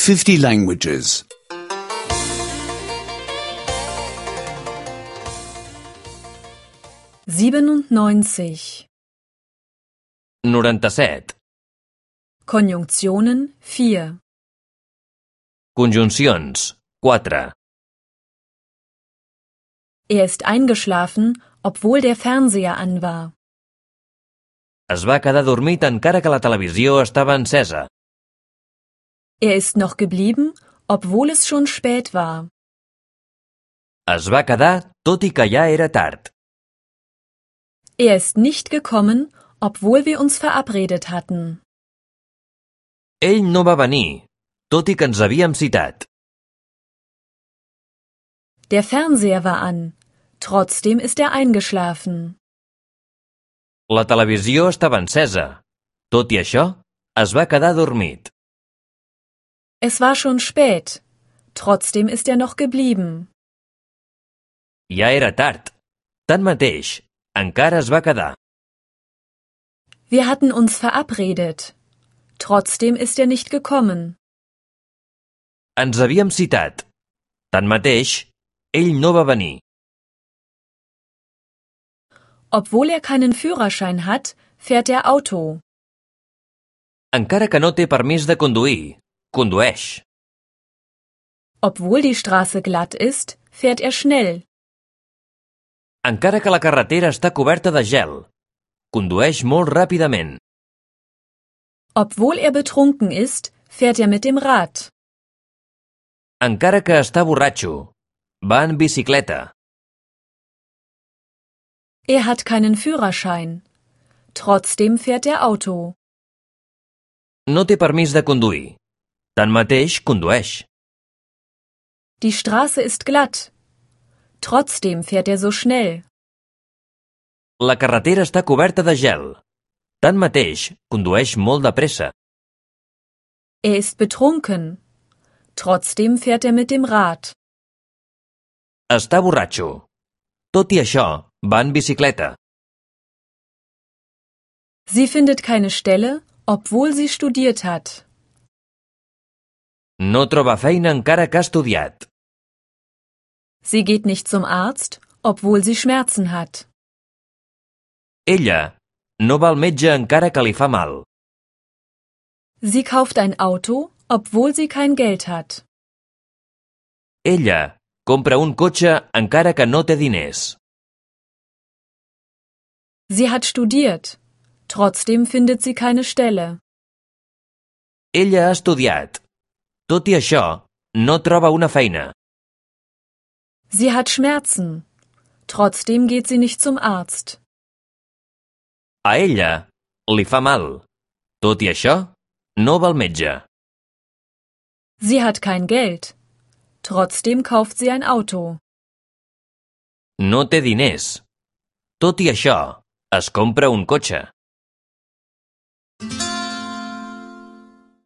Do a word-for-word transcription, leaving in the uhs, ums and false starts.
fifty languages. siebenundneunzig. noranta-set. Konjunktionen vier. Conjuncions, quatre. Er ist eingeschlafen, obwohl der Fernseher an war. Es va quedar dormit encara que la televisió estava encesa. Er ist noch geblieben, obwohl es schon spät war. Es va quedar tot i que ja era tard. Er ist nicht gekommen, obwohl wir uns verabredet hatten. Ell no va venir, tot i que ens havíem citat. Der Fernseher war an, trotzdem ist er eingeschlafen. La televisió estava encesa. Tot i això, es va quedar dormit. Es war schon spät, trotzdem ist er noch geblieben. Ja era tard. Tanmateix, encara es va quedar. Wir hatten uns verabredet, trotzdem ist er nicht gekommen. Ens havíem citat. Tanmateix, ell no va venir. Obwohl er keinen Führerschein hat, fährt er Auto. Encara que no té permís de conduir, condueix. Obwohl die Straße glatt ist, fährt er schnell. Encara que la carretera està coberta de gel, condueix molt ràpidament. Obwohl er betrunken ist, fährt er mit dem Rad. Encara que està borratxo, va en bicicleta. Er hat keinen Führerschein. Trotzdem fährt er Auto. No té permís de conduir. Tanmateix, condueix. Die Straße ist glatt. Trotzdem fährt er so schnell. La carretera està coberta de gel. Tanmateix, condueix molt de pressa. Er ist betrunken. Trotzdem fährt er mit dem Rad. Està borratxo. Tot i això, va en bicicleta. Sie findet keine Stelle, obwohl sie studiert hat. No troba feina encara que ha estudiat. Sie geht nicht zum Arzt, obwohl sie Schmerzen hat. Ella no va al metge encara que li fa mal. Sie kauft ein Auto, obwohl sie kein Geld hat. Ella compra un cotxe encara que no té diners. Sie hat studiert. Trotzdem findet sie keine Stelle. Ella ha estudiat. Tot i això, no troba una feina. Sie hat Schmerzen. Trotzdem geht sie nicht zum Arzt. A ella li fa mal. Tot i això, no va al metge. Sie hat kein Geld. Trotzdem kauft sie ein Auto. No té diners. Tot i això, es compra un cotxe.